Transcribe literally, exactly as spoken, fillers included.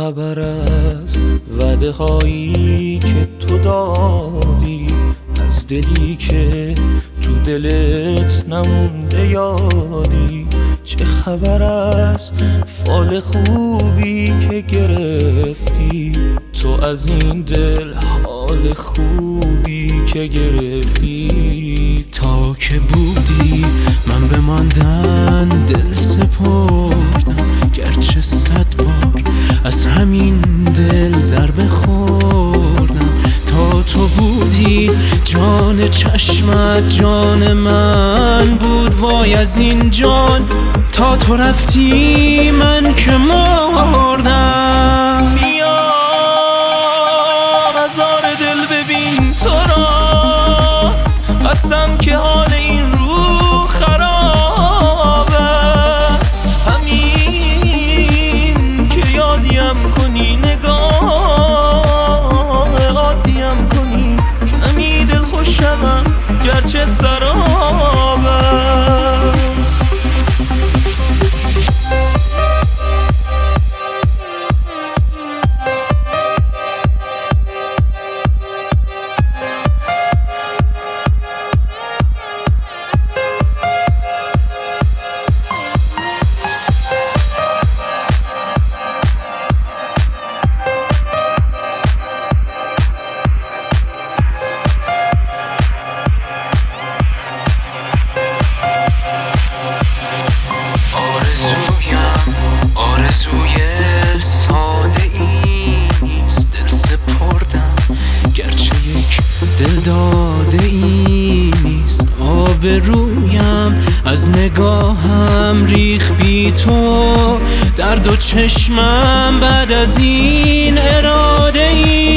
خبر از وعده هایی که تو دادی، از دلی که تو دلت نمونده یادی؟ چه خبر از فال خوبی که گرفتی تو از این دل، حال خوبی که گرفتی؟ تا که بودی من بماندن دل سپردم، گرچه صد بار از همین دل ضربه خوردم. تا تو بودی جان چشمت جان من بود، وای از این جان. تا تو رفتی من که مردم. بیا هزار دل ببین تو را، قسم که حال این رو خرابه. همین که یادیم کنی، نگاه عادیم کنی، کمی دل خوشم گرچه سرابه. آرزوی ساده ای نیست، دل سپردم گرچه یک دل داده ای نیست. آب رویم از نگاهم ریخ بی تو، درد و چشمم بعد از این اراده ای